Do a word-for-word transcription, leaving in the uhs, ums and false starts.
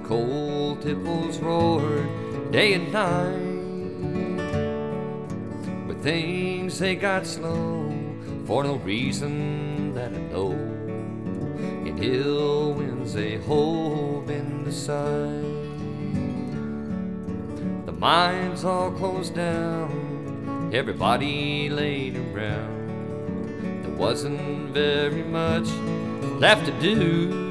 cold tipples roared day and night. But things they got slow for no reason that I know. In hill winds they hove in the sight. The mines all closed down, everybody laid around. There wasn't very much left to do.